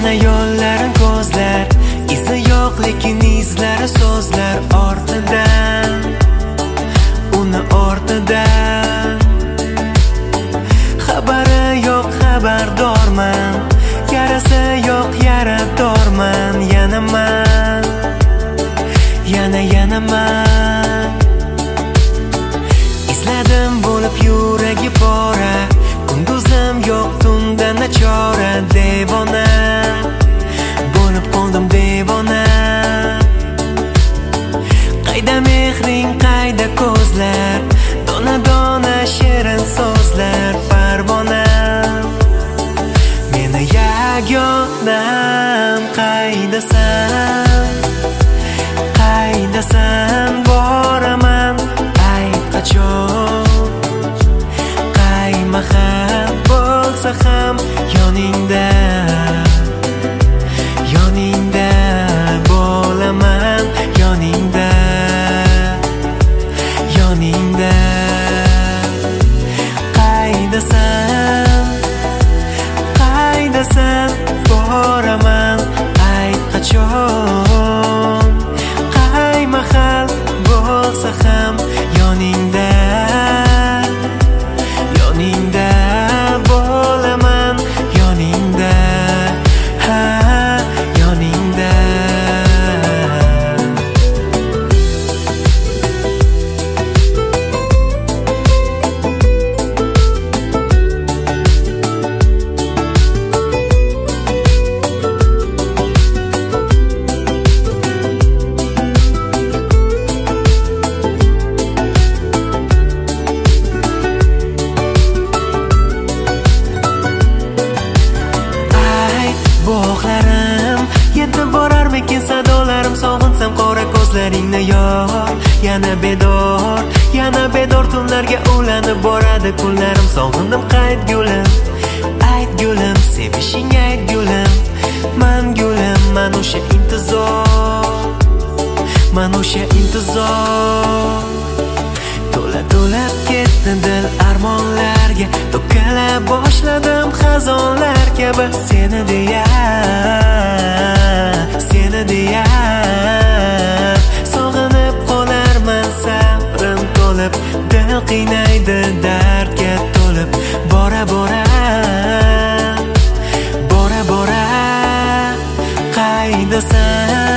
yana yo'llarin ko'zlar, izi yo'q lekin izlari so'zlar ortidan, uni ortidan. Xabari yo'q xabardorman, yarasi yo'q yaradorman. Yanaman, yanaman. Izladim bo'lib yuragi pora, kunduzim yo'q tunda nachora. Devona bo'lib qoldim devona. Qayda mehring, qayda ko'zlar, dona dona shirin so'zlar. Parvona meni yagonam, qaydasan, qaydasan? Boraman, ayt qachon, qay mahal bo'lsa ham yoningda, yoningda bo'laman, yoningda, yoningda. Qaydasan, qaydasan? Boraman, ayt qachon, qay mahal bo'lsa ham yoningda, yoningda bo'laman, yoningda, ha, yoningda. Bog'larim yetib borarmikin sadolarim, sog'insam qora ko'zlaringni yor. Yana bedor tunlarga ulanib boradi kunlarim. Sog'indim qayt gulim, ayt gulim, sevishing ayt gulim. Man gulim, man o'sha intizor, man o'sha intizor. To'lab ketdi dil armonlarga, to'kala boshladim xazonlar kabi. Seni deya, seni deya sog'inib qolarman, sabrim to'lib. Dil qiynaydi dardga to'lib. Bora bora, bora bora, qaydasan,